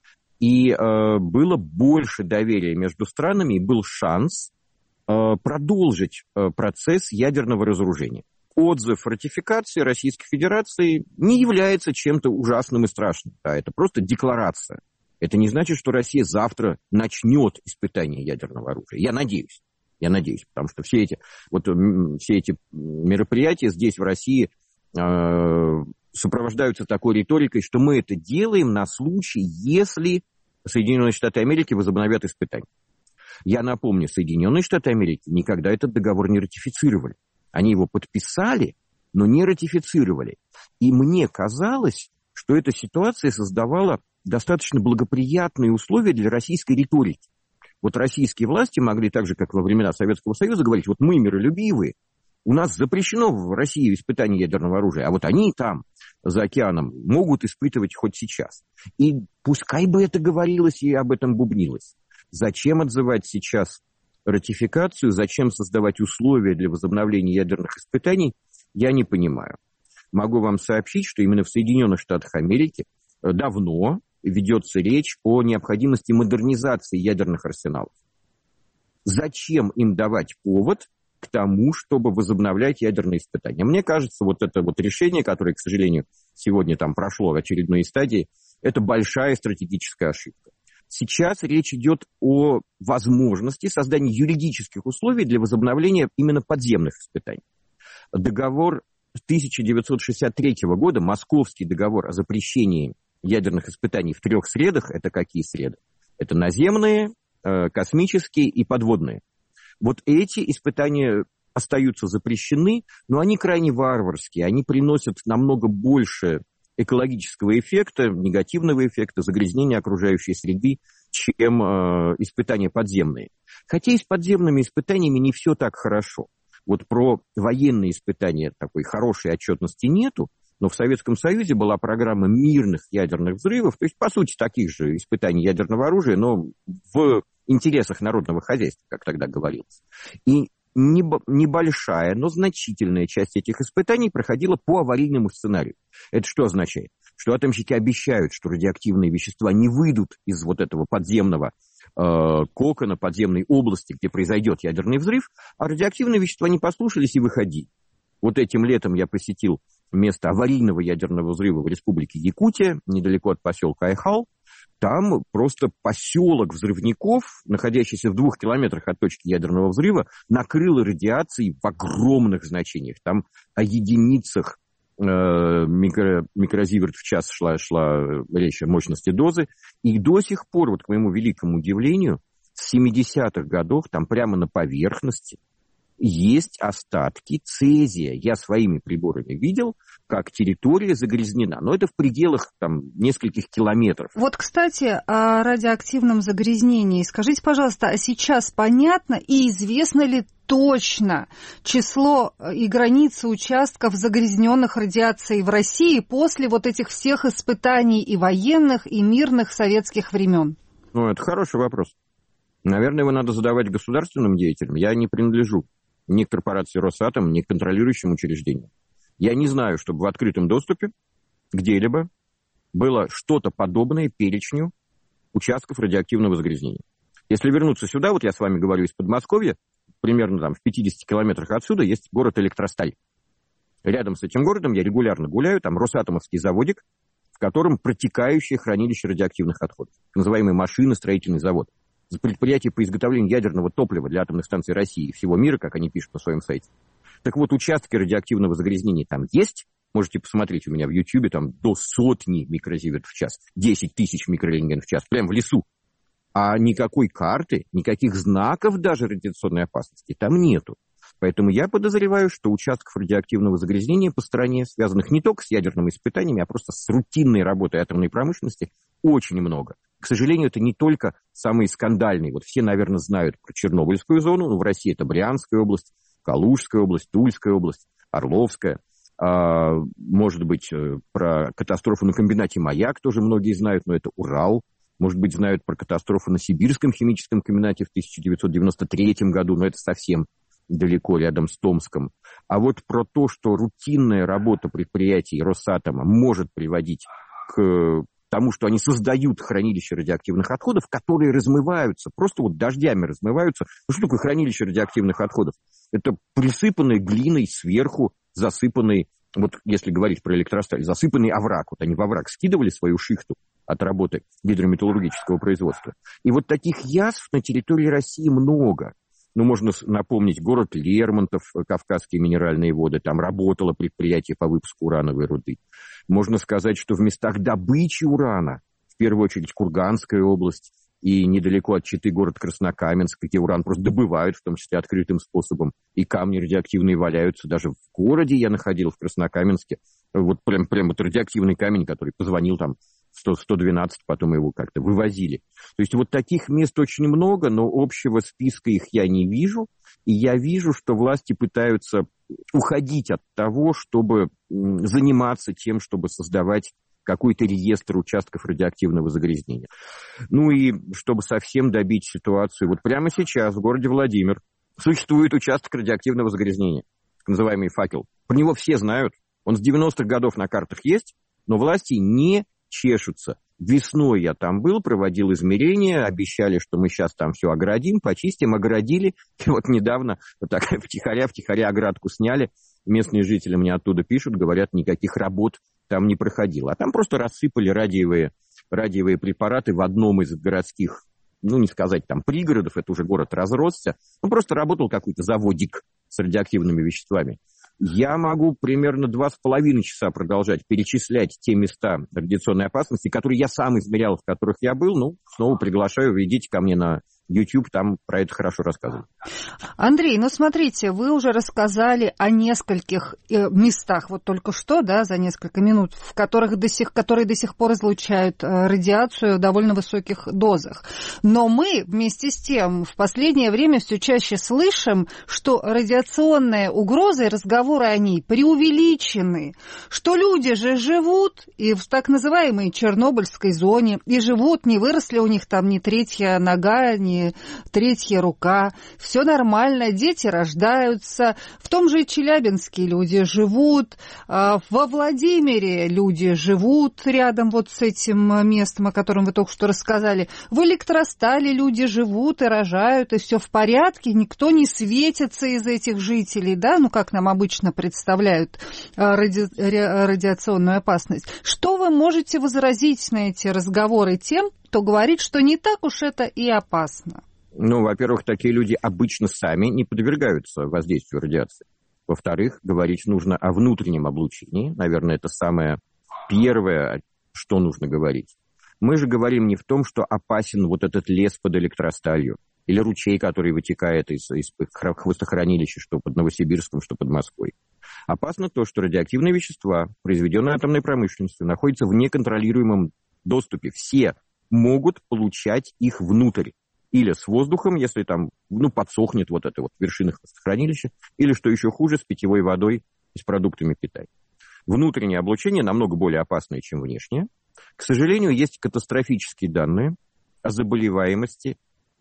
S16: И э, было больше доверия между странами, и был шанс э, продолжить э, процесс ядерного разоружения. Отзыв ратификации Российской Федерации не является чем-то ужасным и страшным. Да, это просто декларация. Это не значит, что Россия завтра начнет испытание ядерного оружия. Я надеюсь. Я надеюсь, потому что все эти, вот, все эти мероприятия здесь, в России, э, сопровождаются такой риторикой, что мы это делаем на случай, если Соединенные Штаты Америки возобновят испытания. Я напомню, Соединенные Штаты Америки никогда этот договор не ратифицировали. Они его подписали, но не ратифицировали. И мне казалось, что эта ситуация создавала достаточно благоприятные условия для российской риторики. Вот российские власти могли так же, как во времена Советского Союза, говорить, вот мы миролюбивые, у нас запрещено в России испытание ядерного оружия, а вот они там, за океаном, могут испытывать хоть сейчас. И пускай бы это говорилось и об этом бубнилось. Зачем отзывать сейчас ратификацию, зачем создавать условия для возобновления ядерных испытаний, я не понимаю. Могу вам сообщить, что именно в Соединенных Штатах Америки давно ведется речь о необходимости модернизации ядерных арсеналов. Зачем им давать повод к тому, чтобы возобновлять ядерные испытания? Мне кажется, вот это вот решение, которое, к сожалению, сегодня там прошло в очередной стадии, это большая стратегическая ошибка. Сейчас речь идет о возможности создания юридических условий для возобновления именно подземных испытаний. Договор тысяча девятьсот шестьдесят третьего года, Московский договор о запрещении ядерных испытаний в трех средах, это какие среды? Это наземные, космические и подводные. Вот эти испытания остаются запрещены, но они крайне варварские, они приносят намного больше экологического эффекта, негативного эффекта, загрязнения окружающей среды, чем э, испытания подземные. Хотя и с подземными испытаниями не все так хорошо. Вот про военные испытания такой хорошей отчетности нету, но в Советском Союзе была программа мирных ядерных взрывов, то есть, по сути, таких же испытаний ядерного оружия, но в интересах народного хозяйства, как тогда говорилось. И небольшая, но значительная часть этих испытаний проходила по аварийному сценарию. Это что означает? Что атомщики обещают, что радиоактивные вещества не выйдут из вот этого подземного э, кокона, подземной области, где произойдет ядерный взрыв, а радиоактивные вещества не послушались и выходили. Вот этим летом я посетил место аварийного ядерного взрыва в республике Якутия, недалеко от поселка Айхал. Там просто поселок взрывников, находящийся в двух километрах от точки ядерного взрыва, накрыло радиацией в огромных значениях. Там о единицах э, микро, микрозиверт в час шла, шла речь о мощности дозы. И до сих пор, вот к моему великому удивлению, с семидесятых годов там прямо на поверхности есть остатки цезия. Я своими приборами видел, как территория загрязнена. Но это в пределах там, нескольких километров.
S1: Вот, кстати, о радиоактивном загрязнении. Скажите, пожалуйста, а сейчас понятно и известно ли точно число и границы участков, загрязненных радиацией в России после вот этих всех испытаний и военных, и мирных советских времен?
S16: Ну, это хороший вопрос. Наверное, его надо задавать государственным деятелям. Я не принадлежу ни к корпорации Росатом, ни к контролирующим учреждениям. Я не знаю, чтобы в открытом доступе где-либо было что-то подобное перечню участков радиоактивного загрязнения. Если вернуться сюда, вот я с вами говорю из Подмосковья, примерно там в пятидесяти километрах отсюда есть город Электросталь. Рядом с этим городом я регулярно гуляю, там Росатомовский заводик, в котором протекающее хранилище радиоактивных отходов, называемый машиностроительный завод. Предприятие по изготовлению ядерного топлива для атомных станций России и всего мира, как они пишут на своем сайте. Так вот, участки радиоактивного загрязнения там есть. Можете посмотреть у меня в Ютьюбе, там до сотни микрозиверт в час, десять тысяч микрорентген в час, прямо в лесу. А никакой карты, никаких знаков даже радиационной опасности там нету. Поэтому я подозреваю, что участков радиоактивного загрязнения по стране, связанных не только с ядерными испытаниями, а просто с рутинной работой атомной промышленности, очень много. К сожалению, это не только самые скандальные. Вот все, наверное, знают про Чернобыльскую зону. Ну, в России это Брянская область, Калужская область, Тульская область, Орловская. А, может быть, про катастрофу на комбинате «Маяк» тоже многие знают, но это Урал. Может быть, знают про катастрофу на Сибирском химическом комбинате в тысяча девятьсот девяносто третьем году, но это совсем далеко, рядом с Томском. А вот про то, что рутинная работа предприятий Росатома может приводить к тому, что они создают хранилища радиоактивных отходов, которые размываются, просто вот дождями размываются. Ну, что такое хранилище радиоактивных отходов? Это присыпанный глиной сверху, засыпанный, вот если говорить про электросталь, засыпанный овраг. Вот они в овраг скидывали свою шихту от работы гидрометаллургического производства. И вот таких язв на территории России много. Ну, можно напомнить город Лермонтов, Кавказские минеральные воды, там работало предприятие по выпуску урановой руды. Можно сказать, что в местах добычи урана, в первую очередь Курганская область и недалеко от Читы город Краснокаменск, где уран просто добывают, в том числе открытым способом, и камни радиоактивные валяются. Даже в городе я находил, в Краснокаменске, вот прям, прям вот радиоактивный камень, который позвонил там сто, сто двенадцать, потом его как-то вывозили. То есть вот таких мест очень много, но общего списка их я не вижу. И я вижу, что власти пытаются уходить от того, чтобы заниматься тем, чтобы создавать какой-то реестр участков радиоактивного загрязнения. Ну и чтобы совсем добить ситуацию, вот прямо сейчас в городе Владимир существует участок радиоактивного загрязнения, так называемый «Факел». Про него все знают, он с девяностых годов на картах есть, но власти не чешутся. Весной я там был, проводил измерения, обещали, что мы сейчас там все оградим, почистим, оградили. И вот недавно вот так втихаря-втихаря оградку сняли. Местные жители мне оттуда пишут, говорят, никаких работ там не проходило. А там просто рассыпали радиевые радиевые препараты в одном из городских, ну, не сказать там пригородов, это уже город разросся, ну, просто работал какой-то заводик с радиоактивными веществами. Я могу примерно два с половиной часа продолжать перечислять те места радиационной опасности, которые я сам измерял, в которых я был. Ну, снова приглашаю, идите ко мне на YouTube, там про это хорошо рассказывают.
S1: Андрей, ну смотрите, вы уже рассказали о нескольких местах, вот только что, да, за несколько минут, в которых до сих, которые до сих пор излучают радиацию в довольно высоких дозах. Но мы вместе с тем в последнее время все чаще слышим, что радиационные угрозы и разговоры о ней преувеличены, что люди же живут и в так называемой Чернобыльской зоне, и живут, не выросли у них там ни третья нога, ни третья рука, все нормально, дети рождаются, в том же Челябинске люди живут, во Владимире люди живут рядом вот с этим местом, о котором вы только что рассказали, в Электростале люди живут и рожают, и все в порядке, никто не светится из этих жителей, да, ну как нам обычно представляют ради... радиационную опасность. Что вы можете возразить на эти разговоры тем, кто говорит, что не так уж это и опасно?
S16: Ну, во-первых, такие люди обычно сами не подвергаются воздействию радиации. Во-вторых, говорить нужно о внутреннем облучении. Наверное, это самое первое, что нужно говорить. Мы же говорим не в том, что опасен вот этот лес под Электросталью или ручей, который вытекает из, из хвостохранилища, что под Новосибирском, что под Москвой. Опасно то, что радиоактивные вещества, произведенные атомной промышленностью, находятся в неконтролируемом доступе. Все могут получать их внутрь. Или с воздухом, если там, ну, подсохнет вот это вот вершина хвостохранилища, или, что еще хуже, с питьевой водой и с продуктами питания. Внутреннее облучение намного более опасное, чем внешнее. К сожалению, есть катастрофические данные о заболеваемости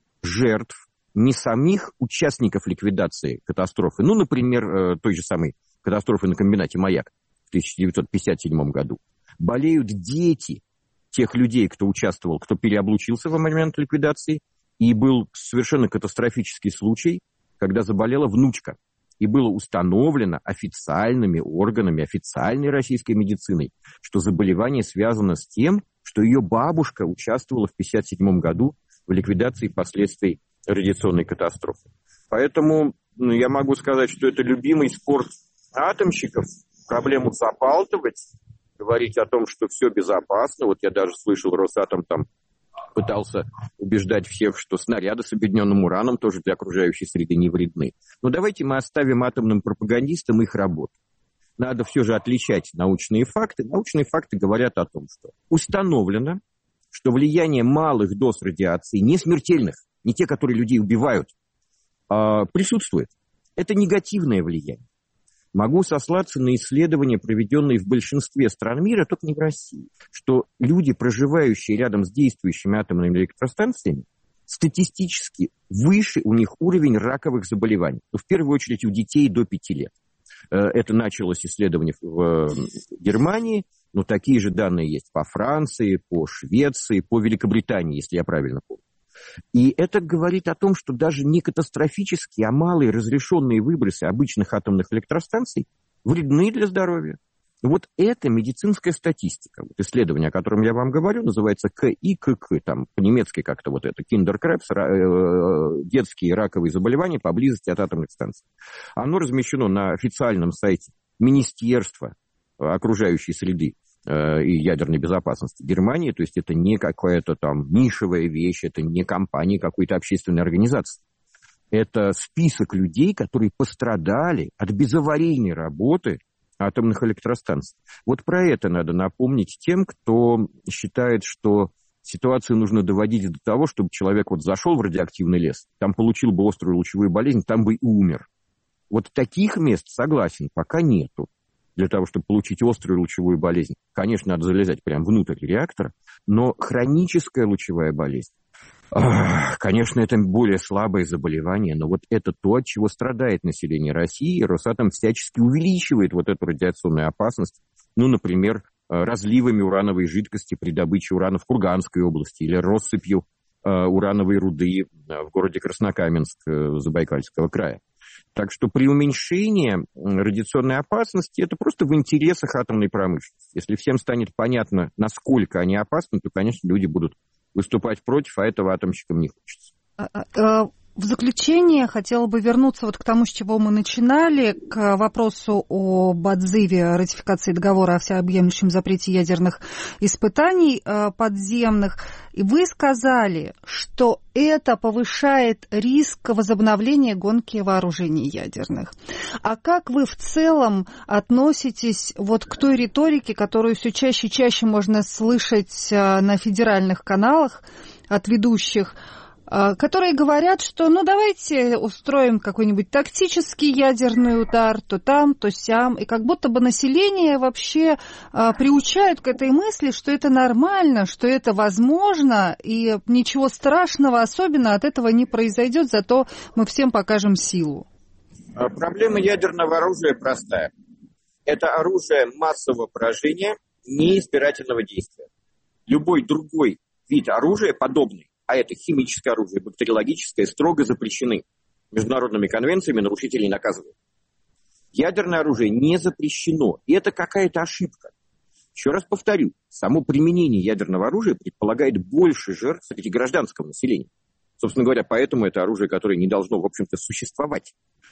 S16: жертв, не самих участников ликвидации катастрофы, ну, например, той же самой катастрофы на комбинате «Маяк» в тысяча девятьсот пятьдесят седьмом году. Болеют дети тех людей, кто участвовал, кто переоблучился в момент ликвидации, и был совершенно катастрофический случай, когда заболела внучка. И было установлено официальными органами, официальной российской медициной, что заболевание связано с тем, что ее бабушка участвовала в тысяча девятьсот пятьдесят седьмом году в ликвидации последствий радиационной катастрофы. Поэтому ну, я могу сказать, что это любимый спорт атомщиков, проблему забалтывать, говорить о том, что все безопасно. Вот я даже слышал, Росатом там пытался убеждать всех, что снаряды с объединенным ураном тоже для окружающей среды не вредны. Но давайте мы оставим атомным пропагандистам их работу. Надо все же отличать научные факты. Научные факты говорят о том, что установлено, что влияние малых доз радиации, не смертельных, не те, которые людей убивают, а присутствует. Это негативное влияние. Могу сослаться на исследования, проведенные в большинстве стран мира, только не в России, что люди, проживающие рядом с действующими атомными электростанциями, статистически выше у них уровень раковых заболеваний. Ну, в первую очередь у детей до пяти лет. Это началось исследование в Германии, но такие же данные есть по Франции, по Швеции, по Великобритании, если я правильно помню. И это говорит о том, что даже не катастрофические, а малые разрешенные выбросы обычных атомных электростанций вредны для здоровья. Вот это медицинская статистика. Вот исследование, о котором я вам говорю, называется КИКК, там по-немецки как-то вот это, Kinderkrebs, детские раковые заболевания поблизости от атомных станций. Оно размещено на официальном сайте Министерства окружающей среды и ядерной безопасности Германии, то есть это не какая-то там нишевая вещь, это не компания какой-то общественной организации. Это список людей, которые пострадали от безаварийной работы атомных электростанций. Вот про это надо напомнить тем, кто считает, что ситуацию нужно доводить до того, чтобы человек вот зашел в радиоактивный лес, там получил бы острую лучевую болезнь, там бы и умер. Вот таких мест, согласен, пока нету. Для того, чтобы получить острую лучевую болезнь, конечно, надо залезать прямо внутрь реактора, но хроническая лучевая болезнь, конечно, это более слабое заболевание, но вот это то, от чего страдает население России, и Росатом всячески увеличивает вот эту радиационную опасность, ну, например, разливами урановой жидкости при добыче урана в Курганской области или россыпью урановой руды в городе Краснокаменск Забайкальского края. Так что при уменьшении радиационной опасности это просто в интересах атомной промышленности. Если всем станет понятно, насколько они опасны, то, конечно, люди будут выступать против, а этого атомщикам не хочется.
S1: В заключение хотела бы вернуться вот к тому, с чего мы начинали, к вопросу об отзыве ратификации договора о всеобъемлющем запрете ядерных испытаний подземных. И вы сказали, что это повышает риск возобновления гонки вооружений ядерных. А как вы в целом относитесь вот к той риторике, которую все чаще и чаще можно слышать на федеральных каналах от ведущих, которые говорят, что ну давайте устроим какой-нибудь тактический ядерный удар, то там, то сям, и как будто бы население вообще а, приучают к этой мысли, что это нормально, что это возможно, и ничего страшного особенно от этого не произойдет, зато мы всем покажем силу.
S16: Проблема ядерного оружия простая. Это оружие массового поражения, не избирательного действия. Любой другой вид оружия подобный, а это химическое оружие, бактериологическое, строго запрещены международными конвенциями, нарушителей наказывают. Ядерное оружие не запрещено, и это какая-то ошибка. Еще раз повторю, само применение ядерного оружия предполагает больше жертв среди гражданского населения. Собственно говоря, поэтому это оружие, которое не должно, в общем-то, существовать.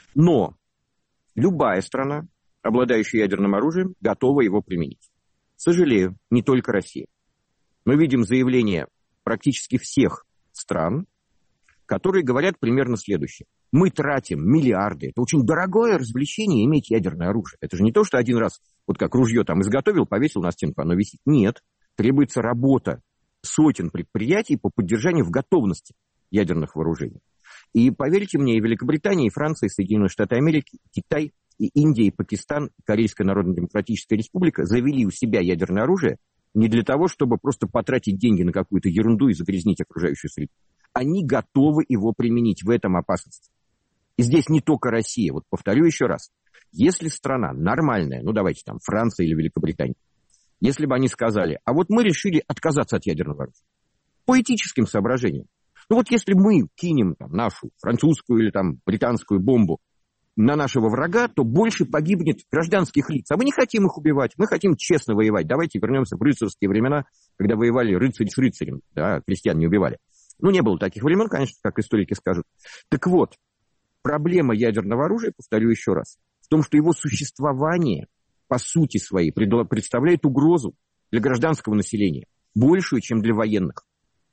S16: Но любая страна, обладающая ядерным оружием, готова его применить. К сожалению, не только Россия. Мы видим заявления практически всех стран, которые говорят примерно следующее. Мы тратим миллиарды. Это очень дорогое развлечение иметь ядерное оружие. Это же не то, что один раз, вот как ружье там изготовил, повесил на стенку, оно висит. Нет. Требуется работа сотен предприятий по поддержанию в готовности ядерных вооружений. И поверьте мне, и Великобритания, и Франция, и Соединенные Штаты Америки, и Китай, и Индия, и Пакистан, и Корейская Народно-Демократическая Республика завели у себя ядерное оружие не для того, чтобы просто потратить деньги на какую-то ерунду и загрязнить окружающую среду. Они готовы его применить, в этом опасность. И здесь не только Россия. Вот повторю еще раз. Если страна нормальная, ну давайте там Франция или Великобритания, если бы они сказали, а вот мы решили отказаться от ядерного оружия по этическим соображениям. Ну вот если мы кинем там, нашу французскую или там британскую бомбу на нашего врага, то больше погибнет гражданских лиц. А мы не хотим их убивать, мы хотим честно воевать. Давайте вернемся в рыцарские времена, когда воевали рыцарь с рыцарем, да, крестьян не убивали. Ну, не было таких времен, конечно, как историки скажут. Так вот, проблема ядерного оружия, повторю еще раз, в том, что его существование по сути своей представляет угрозу для гражданского населения, большую, чем для военных.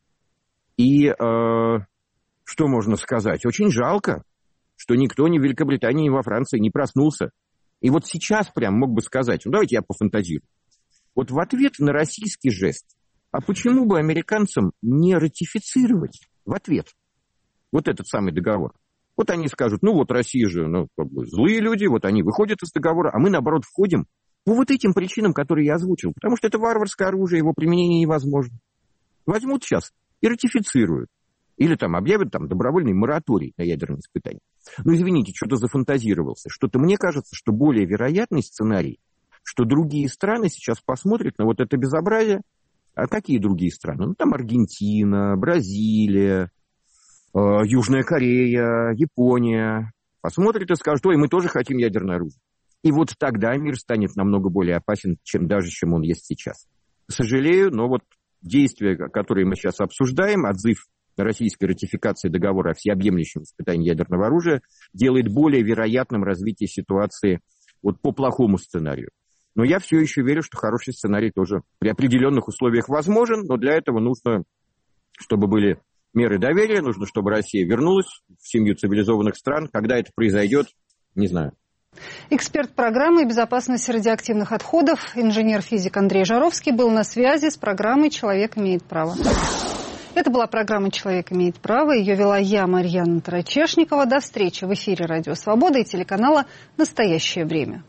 S16: И э, что можно сказать? Очень жалко, что никто ни в Великобритании, ни во Франции не проснулся. И вот сейчас прям мог бы сказать, ну давайте я пофантазирую. Вот в ответ на российский жест, а почему бы американцам не ратифицировать в ответ вот этот самый договор? Вот они скажут, ну вот Россия же, ну, как бы злые люди, вот они выходят из договора, а мы, наоборот, входим по вот этим причинам, которые я озвучил. Потому что это варварское оружие, его применение невозможно. Возьмут сейчас и ратифицируют. Или там объявят там, добровольный мораторий на ядерные испытания. Ну, извините, что-то зафантазировался. Что-то мне кажется, что более вероятный сценарий, что другие страны сейчас посмотрят на вот это безобразие. А какие другие страны? Ну, там Аргентина, Бразилия, э, Южная Корея, Япония. Посмотрят и скажут, ой, мы тоже хотим ядерное оружие. И вот тогда мир станет намного более опасен, чем даже чем он есть сейчас. Сожалею, но вот действия, которые мы сейчас обсуждаем, отзыв российской ратификации договора о всеобъемлющем испытании ядерного оружия, делает более вероятным развитие ситуации вот по плохому сценарию. Но я все еще верю, что хороший сценарий тоже при определенных условиях возможен, но для этого нужно, чтобы были меры доверия, нужно, чтобы Россия вернулась в семью цивилизованных стран. Когда это произойдет, не знаю.
S1: Эксперт программы «Безопасность радиоактивных отходов», инженер-физик Андрей Жаровский был на связи с программой «Человек имеет право». Это была программа «Человек имеет право». Ее вела я, Марьяна Тарачешникова. До встречи в эфире «Радио Свобода» и телеканала «Настоящее время».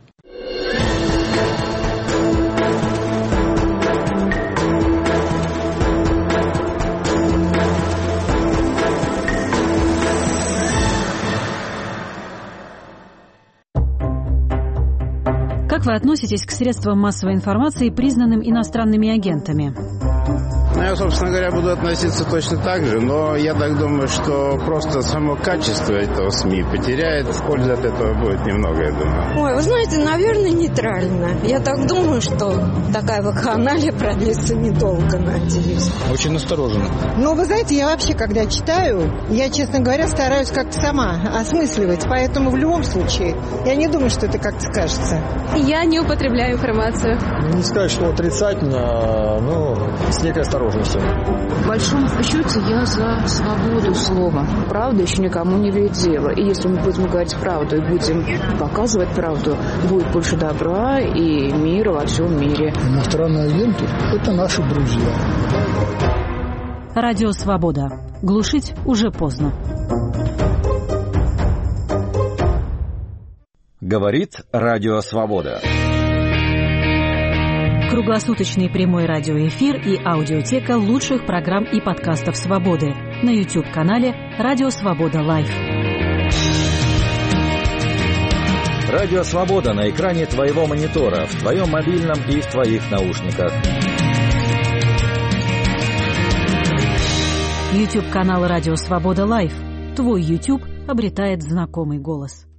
S17: Как вы относитесь к средствам массовой информации, признанным иностранными агентами? Ну, я, собственно говоря, буду относиться точно так же, но я так думаю, что просто само качество этого СМИ потеряет, пользы от этого будет немного, я думаю.
S18: Ой, вы знаете, наверное, нейтрально. Я так думаю, что такая вакханалия продлится недолго, надеюсь.
S19: Очень настороженно.
S20: Ну, вы знаете, я вообще, когда читаю, я, честно говоря, стараюсь как-то сама осмысливать, поэтому в любом случае я не думаю, что это как-то скажется.
S21: Я не употребляю информацию.
S19: Не сказать, что отрицательно, но с некой осторожностью.
S22: В большом счете я за свободу слова. Правда еще никому не вредила. И если мы будем говорить правду и будем показывать правду, будет больше добра и мира во всем мире.
S23: Иностранные агенты – это наши друзья.
S24: Радио «Свобода». Глушить уже поздно.
S25: Говорит Радио «Свобода».
S24: Круглосуточный прямой радиоэфир и аудиотека лучших программ и подкастов «Свободы» на YouTube-канале «Радио Свобода Лайв».
S25: Радио «Свобода» на экране твоего монитора, в твоем мобильном и в твоих наушниках.
S24: YouTube-канал «Радио Свобода Лайв». Твой YouTube обретает знакомый голос.